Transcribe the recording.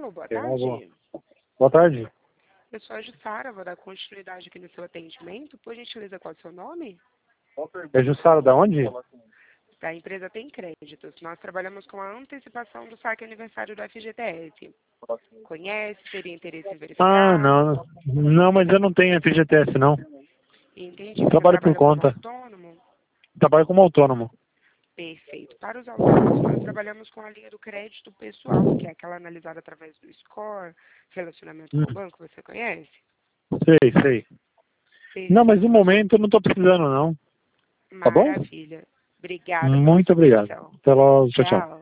Alô, boa Tem uma boa. tarde. Boa tarde. Eu sou a Jussara, vou dar continuidade aqui no seu atendimento. Por gentileza, qual é o seu nome? É Jussara da onde? A empresa tem créditos. Nós trabalhamos com a antecipação do saque aniversário do FGTS. Conhece? Teria interesse em Ah, verificar? não. Não, mas eu não tenho FGTS, não. Entendi. Você Trabalho por trabalha como conta. autônomo? Trabalho como autônomo. Perfeito. Para os autônomos, nós trabalhamos com a linha do crédito pessoal, que é aquela analisada através do score, relacionamento com o banco, você conhece? Sei. Não, mas Perfeito. no momento eu não estou precisando, não. Tá bom? Maravilha. Obrigada pela Muito sua obrigado. atenção. Até logo. Tchau, tchau. Tchau.